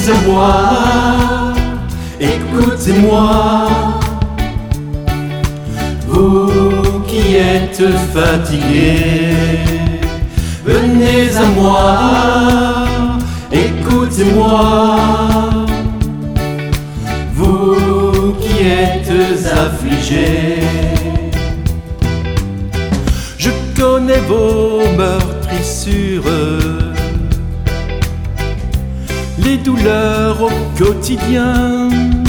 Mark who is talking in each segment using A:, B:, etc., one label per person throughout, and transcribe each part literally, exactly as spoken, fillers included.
A: à moi, écoutez-moi. Vous qui êtes fatigués, venez à moi, écoutez-moi. Vous qui êtes affligés, je connais vos meurtrissures, les douleurs au quotidien.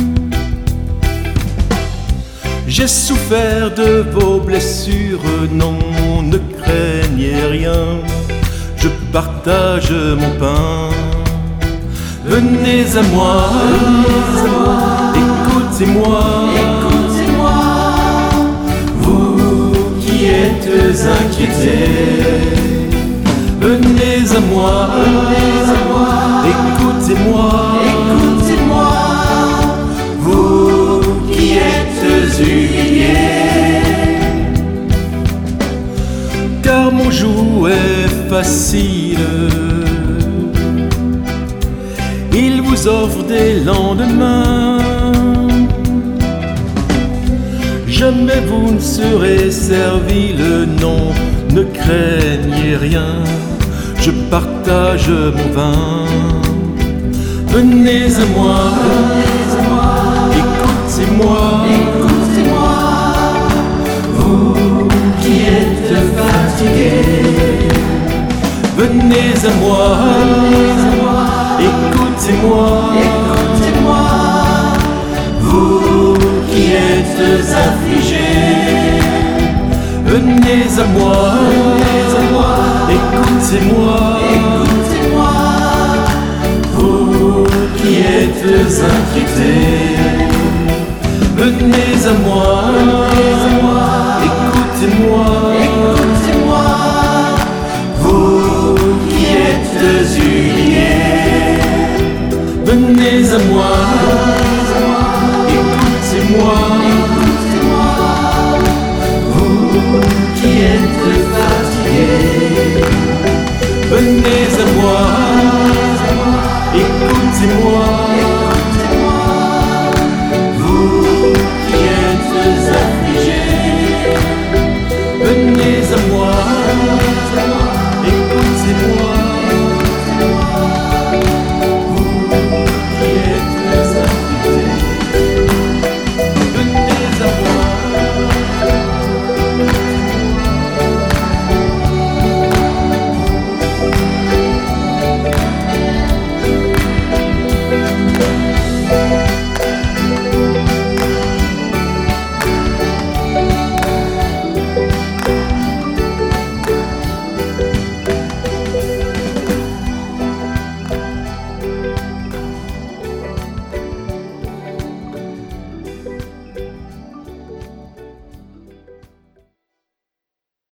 A: J'ai souffert de vos blessures, non, ne craignez rien, je partage mon pain. Venez à moi, écoutez-moi, écoutez-moi. Vous qui êtes inquiétés, venez à moi, écoutez-moi, écoutez-moi. Vous qui êtes humiliés, car mon joug est facile, il vous offre des lendemains. Jamais vous ne serez servile, non, ne craignez rien, je partage mon vin. Venez à moi, écoutez-moi, écoutez-moi. Vous qui êtes fatigués, venez à moi, écoutez-moi, écoutez-moi. Vous qui êtes affligés, venez à moi, écoutez-moi, écoutez-moi. Vous qui êtes inquiétés, venez à moi.